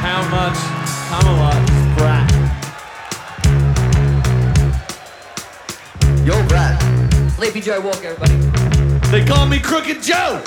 How much Camelot brat? Yo, Brad. Sleepy Joe Walker, everybody. They call me Crooked Joe.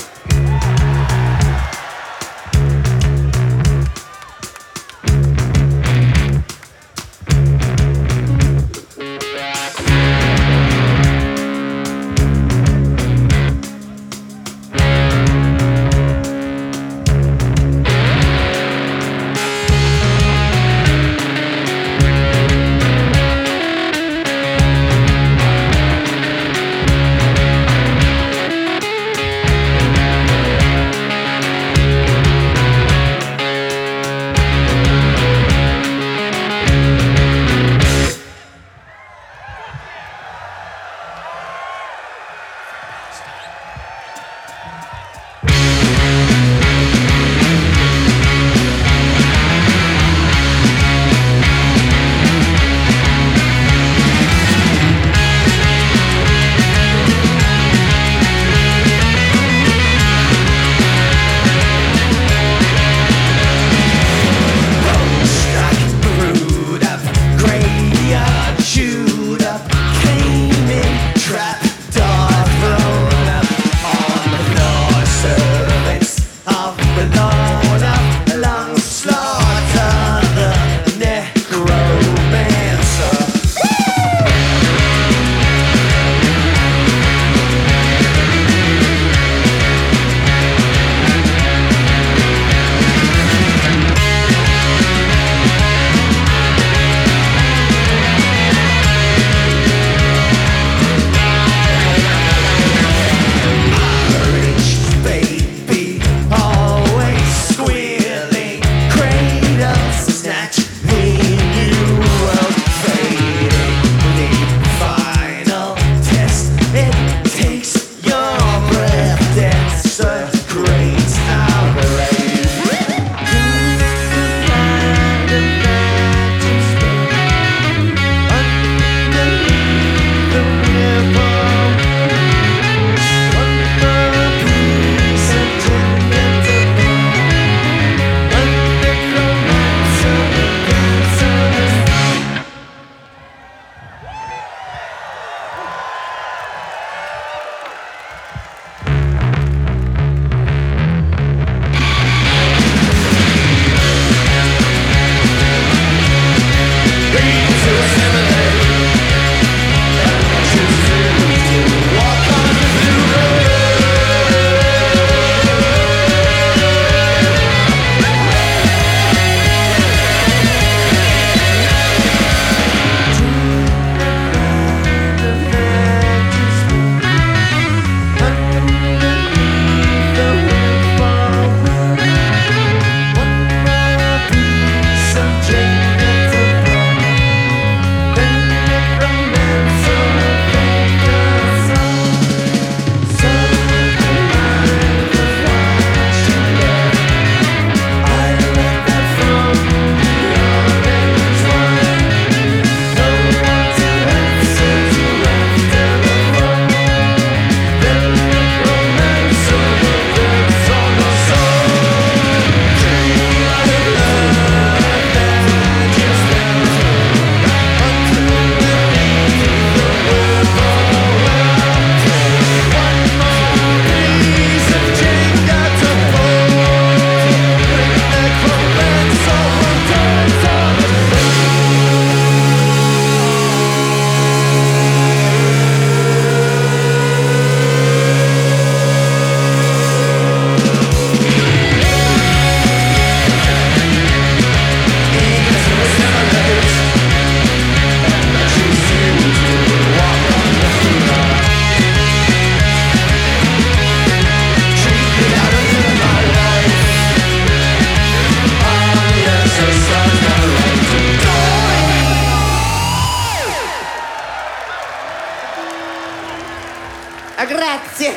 Grazie!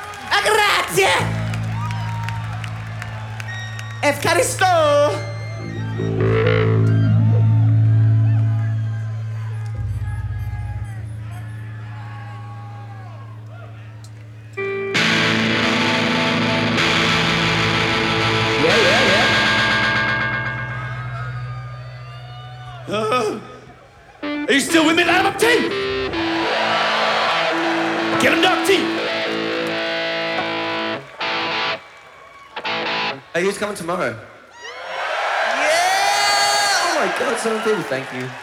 Grazie! Efkaristo! Are you still with me, lad? I'm team. Get him, Doc T. Hey, who's coming tomorrow? Yeah! Oh my God, so many people. Thank you.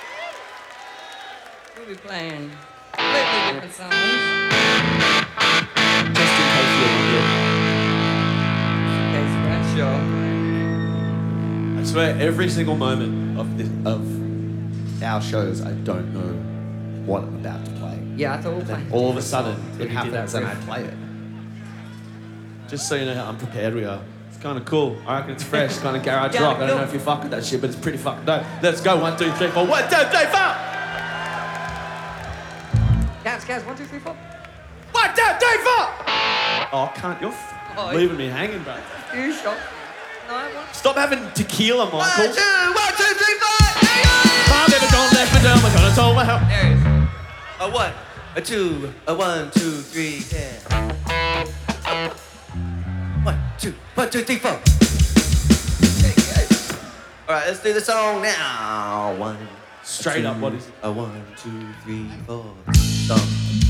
We'll be playing completely different songs. Just in case you're wondering. Okay, so that's sure. I swear, every single moment of our shows, I don't know what I'm about to play. Yeah, I thought we'll play. All of a sudden, Till it you do that happens and I riff. play it. Just so you know how unprepared we are. It's kind of cool. I reckon it's fresh, kind of garage Yeah, rock. I don't cool. know if you fuck with that shit, but it's pretty fucking dope. Let's go. 1, 2, 3, 4. 1, 2, 3, 4. Cats, 1, 2, 3, 4. 1, 2, 3, 4. Oh, can't. You're Oh, leaving me hanging, bro. You shot. No, I want. Stop having tequila, Michael. 1, 2, 3, 4. My baby don't let me down. I'm gonna tell my help. There he is. A 1, a 2, a 1, 2, 3, yeah. 1, 2, 1, 2, 3, 4. All right, let's do the song now. 1, Straight up, what is it? A 1, 2, 3, 4. Song.